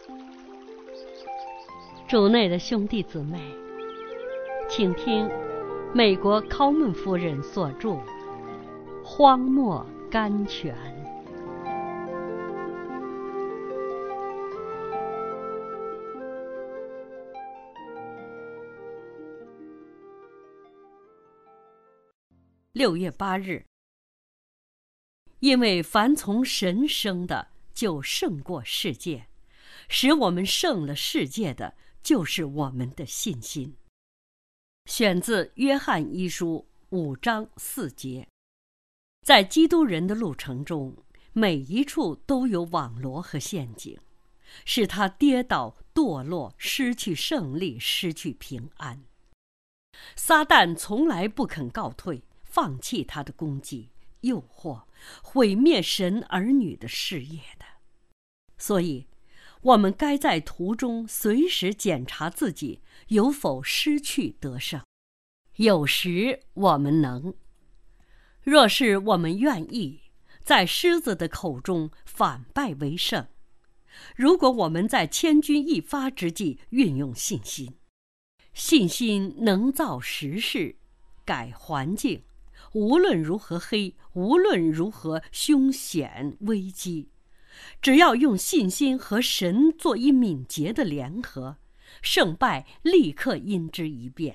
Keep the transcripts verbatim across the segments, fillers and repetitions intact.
主内的兄弟姊妹，请听美国考门夫人所著《荒漠甘泉》。六月八日，因为凡从神生的，就胜过世界，使我们胜了世界的，就是我们的信心。选自约翰一书五章四节。在基督人的路程中，每一处都有网罗和陷阱，使他跌倒、堕落，失去胜利，失去平安。撒旦从来不肯告退，放弃他的攻击、诱惑，毁灭神儿女的事业的。所以我们该在途中随时检查自己有否失去得胜。有时我们能，若是我们愿意，在狮子的口中反败为胜。如果我们在千钧一发之际运用信心，信心能造时势，改环境，无论如何黑，无论如何凶险危机，只要用信心和神做一敏捷的联合，胜败立刻因之一变。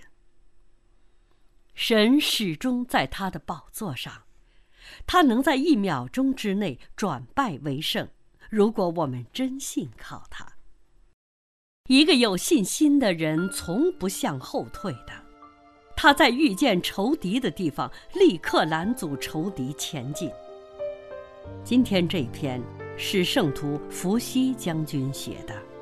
神始终在他的宝座上，他能在一秒钟之内转败为胜，如果我们真信靠他。一个有信心的人从不向后退的，他在遇见仇敌的地方立刻拦阻仇敌前进。今天这篇是圣徒伏羲将军写的。